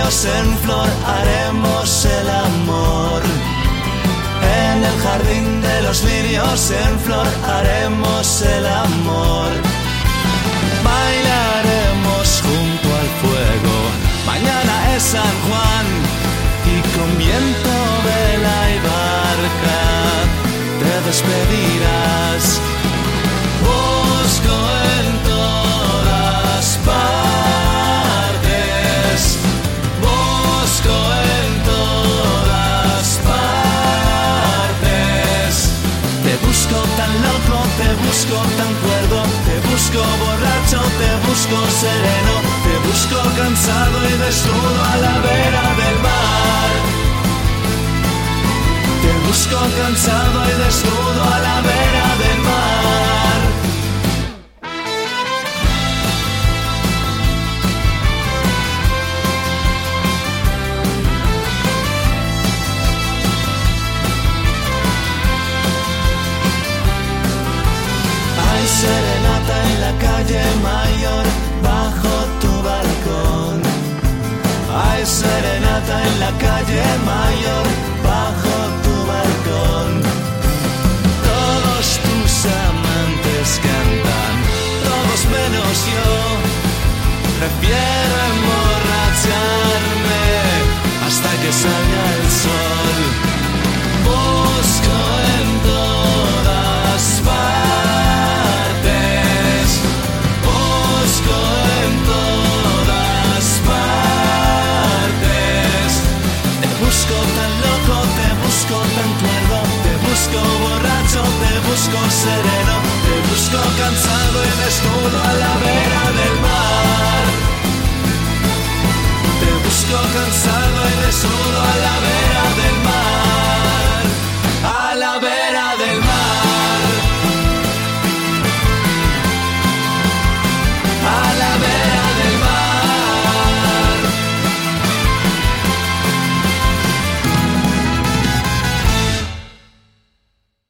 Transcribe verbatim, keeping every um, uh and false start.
lirios en flor haremos el amor. En el jardín de los lirios en flor haremos el amor. Bailaremos junto al fuego, mañana es San Juan, y con viento, vela y barca te despedirás. Busco en todas partes, busco en todas partes. Te busco tan loco, te busco tan cuerdo, te busco borracho, te busco sereno, te busco cansado y desnudo a la vera del mar. Te busco cansado y desnudo a la vera del mar. Hay serenata en la calle Mayor bajo tu balcón. Hay serenata en la calle Mayor bajo tu balcón. Todos tus amantes cantan, todos menos yo. Prefiero emborracharme hasta que salga el sol. Busco en todas partes, busco en todas partes. Te busco tan loco, te busco tan cuerdo, te busco borracho, te busco sereno, te busco cansado y desnudo a la vera del mar. Te busco cansado y desnudo a la vera